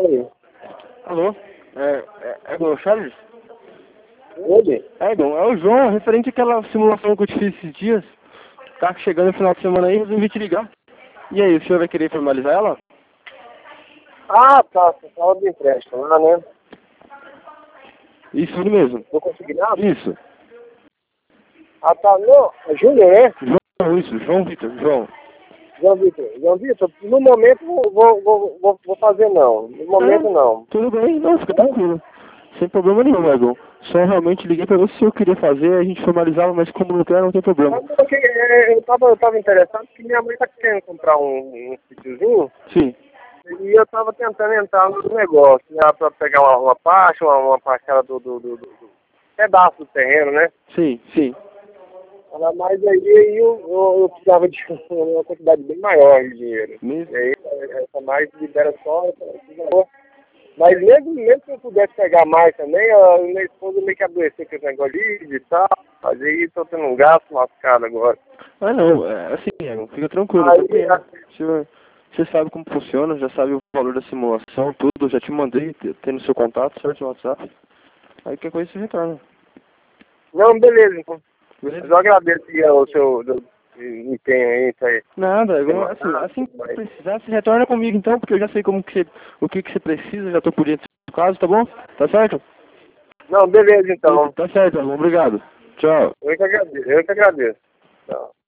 Oi. Alô? É o Charles? Oi? Egon, é o João, referente àquela simulação que eu te fiz esses dias. Tá chegando no final de semana aí, resolvi te ligar. E aí, o senhor vai querer formalizar ela? Ah, tá. Você fala do empréstimo lá, né? Isso mesmo. Vou conseguir nada? Isso. Ah, tá. Não, é Júnior, né? João, isso. João Vitor. João. João Vitor. João Vitor, no momento vou fazer não. No momento não. Tudo bem, não, fica tranquilo. Sem problema nenhum, Egon. Só realmente liguei pra ver se eu queria fazer, a gente formalizava, mas como não quer, não tem problema. Mas porque, eu tava interessado porque minha mãe tá querendo comprar um sítiozinho Sim. e eu tava tentando entrar no negócio, né? Pra pegar uma parte, uma parcela do pedaço do terreno, né? Sim, sim. Mas aí eu precisava de uma quantidade bem maior de dinheiro. Mesmo? E aí essa mais libera só. Mas mesmo que eu pudesse pegar mais também, a minha esposa meio que adoeceu com esse negócio de tal. Mas aí tô tendo um gasto lascado agora. Ah, não, assim, Egon, fica tranquilo. Aí, Você sabe como funciona, já sabe o valor da simulação, tudo, já te mandei, tem no seu contato, certo, no WhatsApp. Aí qualquer coisa você retorna. não, beleza, então. Beleza? Mas eu agradeço aí o seu empenho aí, isso aí. Nada, assim que precisar, você retorna comigo então, porque eu já sei o que você precisa, já tô por dentro do caso, tá bom? Tá certo? Não, beleza então. Tá certo, Egon, obrigado. Tchau. Eu que agradeço. Tchau.